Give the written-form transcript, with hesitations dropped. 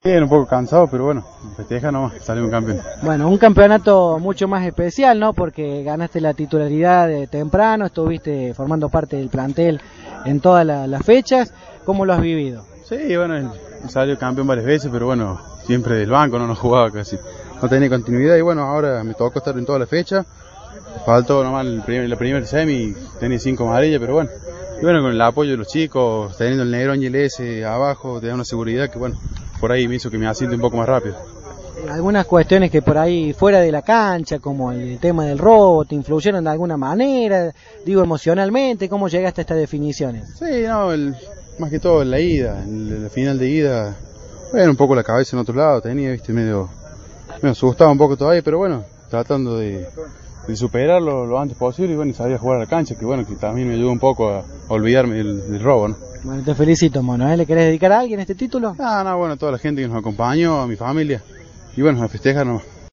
Bien, un poco cansado, pero bueno, festeja nomás, salimos campeón. Bueno, un campeonato mucho más especial, ¿no? Porque ganaste la titularidad de temprano, estuviste formando parte del plantel en todas las fechas. ¿Cómo lo has vivido? Sí, bueno, salió campeón varias veces, pero bueno, siempre del banco, no jugaba casi. No tenía continuidad y bueno, ahora me tocó estar en toda la fecha. Faltó nomás la primer semi, tenía 5 amarillas, pero bueno. Y bueno, con el apoyo de los chicos, teniendo el negro y el S abajo, te da una seguridad que bueno, por ahí me hizo que me asiente un poco más rápido. Algunas cuestiones que por ahí fuera de la cancha, como el tema del robo, ¿te influyeron de alguna manera? Digo, emocionalmente, ¿cómo llegaste a estas definiciones? Sí, no, más que todo en la ida, en la final de ida, bueno, un poco la cabeza en otro lado, tenía, viste, medio asustaba un poco todavía, pero bueno, tratando de superarlo lo antes posible y bueno, salir a jugar a la cancha, que bueno, que también me ayudó un poco a olvidarme del robo, ¿no? Bueno, te felicito, Mono, ¿Le querés dedicar a alguien este título? No, bueno, a toda la gente que nos acompañó, a mi familia, y bueno, a festejar nomás.